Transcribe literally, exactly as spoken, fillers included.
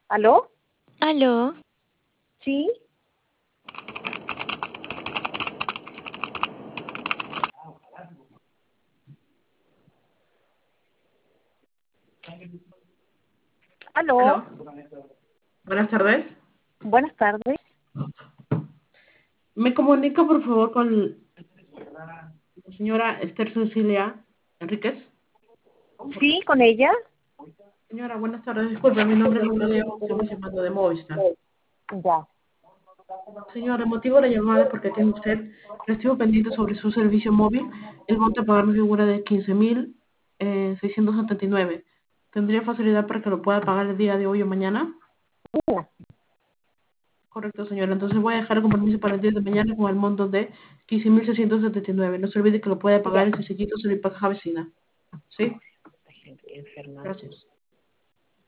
¿Aló? ¿Aló? ¿Sí? ¿Aló? Aló, buenas tardes. Buenas tardes. Me comunica por favor con la señora Esther Cecilia Enríquez. ¿Sí, con ella? Señora, buenas tardes. Disculpe, mi nombre es Claudia, estamos llamando de Movistar. Ya. Señora, el motivo de la llamada es porque tiene usted recibo pendiente sobre su servicio móvil. El monto a pagar me figura de quince mil seiscientos setenta y nueve. ¿Tendría facilidad para que lo pueda pagar el día de hoy o mañana? Correcto, señora. Entonces voy a dejar el compromiso para el día de mañana con el monto de quince mil seiscientos setenta y nueve. No se olvide que lo puede pagar Ya. en sencillito, se lo paga vecina. ¿Sí? Gente enferma. Gracias.